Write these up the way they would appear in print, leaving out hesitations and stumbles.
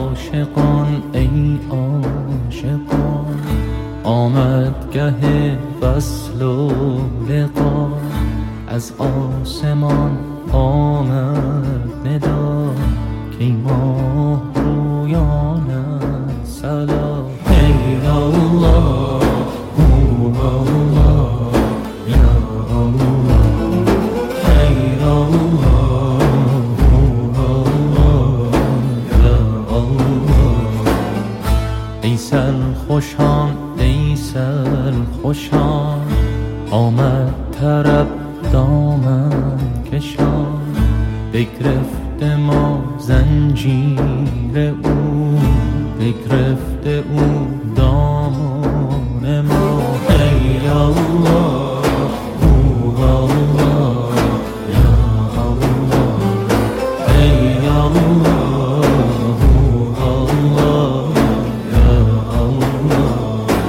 عاشقان ای عاشقان، آمد گه وصل و لقا. از آسمان آمد ندا که ماه رویان سلام. ای الله الله یا الله، ای الله الله یا الله. ای سرخوشان ای سرخوشان، آمد طرب دامن کشان. بگرفته ما زنجیر او، بگرفته او دامان ما. ای الله الله یا الله، ای الله الله یا الله.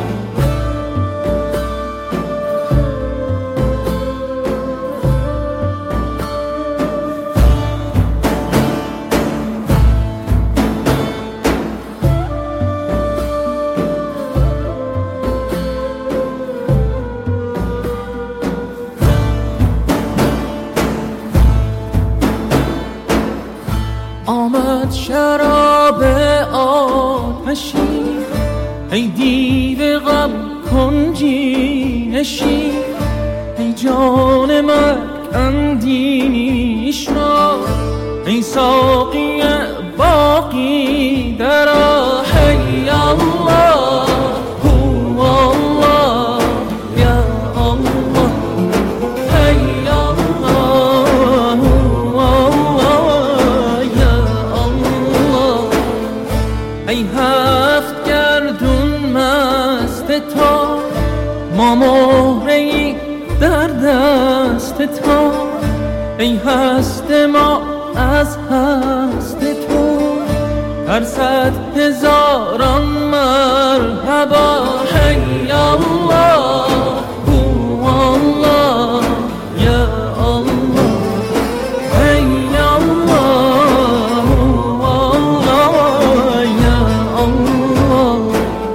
آمد شراب آتشی، ای دیو غم کنجی نشین. ای جان مرگ اندیش را، ای ساقی باقی درآ. ای الله هو الله یا الله، ای الله هو الله یا الله. ای هفت گردون مست تا، ما مهره‌ای در دست تا. ای هست ما از هست تو، هر 100,000 مرحبا. ای الله هو الله یا الله، ای الله هو الله یا الله.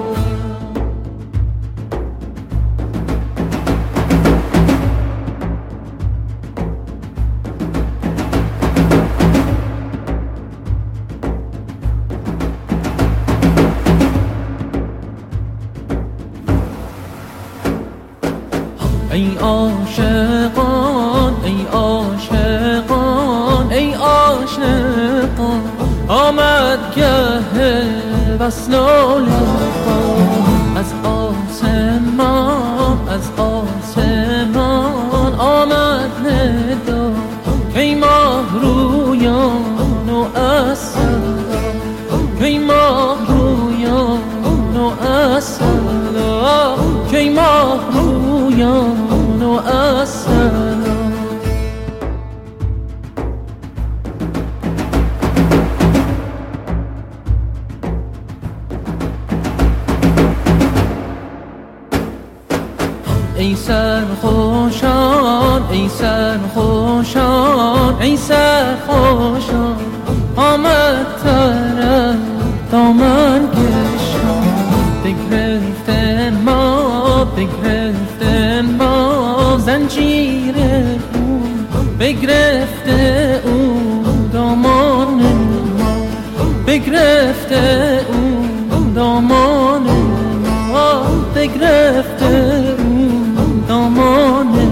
ای عاشقان ای عاشقان ای عاشقان، آمد گه وصل و لقا. از آسمان از آسمان آمد ندا، کی ماه رویان و اصلا، کی ماه رویان و اصلا، کی ماه رویان و اصلا. ای سرخوشان ای سرخوشان ای سرخوشان، آمد طرب دامن کشان. بگرفتن ما بگرفتن ما زنجیر او، بگرفته او دامان ما، بگرفته او دامان ما، بگرفته او دامان ما.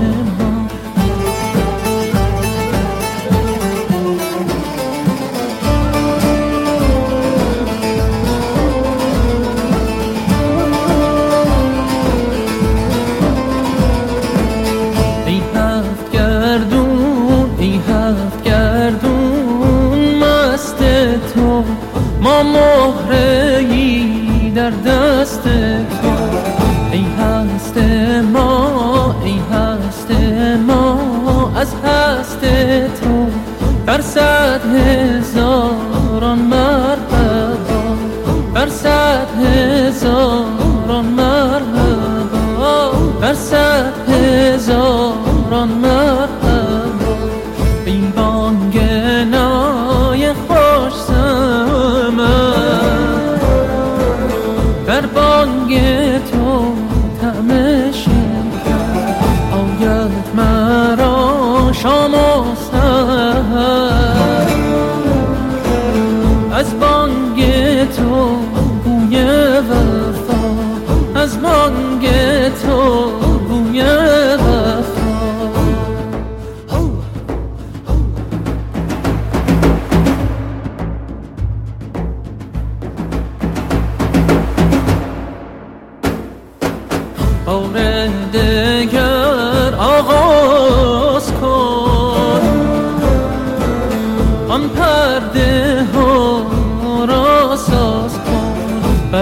ای هفت گردون ای هفت گردون مست تو، ما مهره‌ای در دست تو. ای هست ما ای هست ما، از هست تو در 100,000 مرحبا، در 100,000 مرحبا، در 100,000 مرحبا. این بانگ نای خوش سمن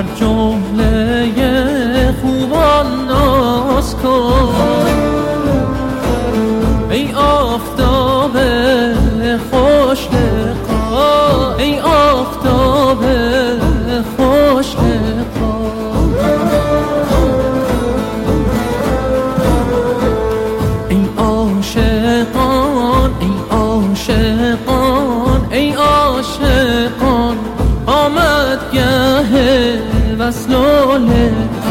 بر جمله خوبان ناز کن. ای آفتاب خوش لقا، ای آفتاب خوش لقا. ای عاشقان، ای عاشقان، ای عاشقان، آمد گه وصل و لقا.